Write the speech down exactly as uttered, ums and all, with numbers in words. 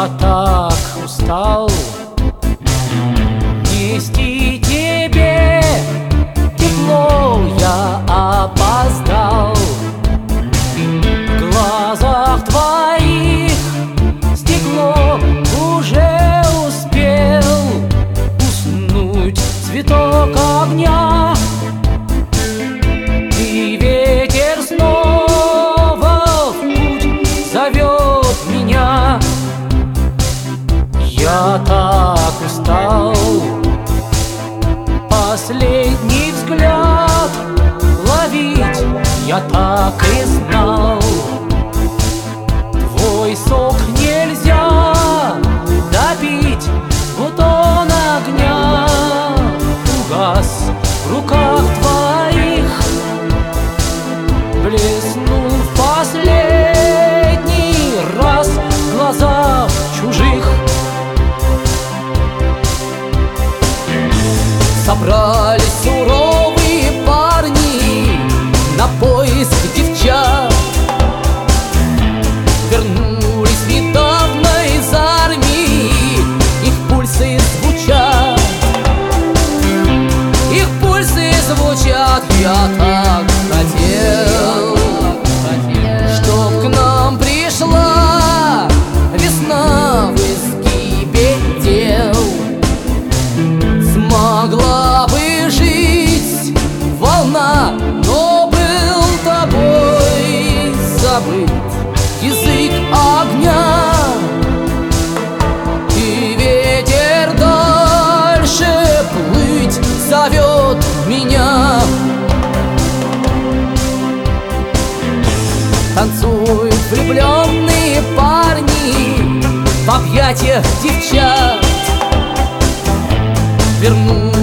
Я так устал нести тебе тепло, я опоздал. В глазах твоих стекло, уже успел уснуть цветок огня. И ветер снова в путь зовет меня. Я так устал, последний взгляд ловить я так и знал. Твой сок нельзя допить, вот он огня угас в руках твоих, блеснул в последний раз в глазах чужих. Собрались суровые парни на поиск девчат. Вернулись недавно из армии, их пульсы звучат. Их пульсы звучат. Я так хотел, чтоб к нам пришла весна в изгибе дел. Смогла бы жить волна, но был тобой забыт язык огня. И ветер дальше плыть зовет меня. Танцуют влюбленные парни в объятиях девчат. Вернусь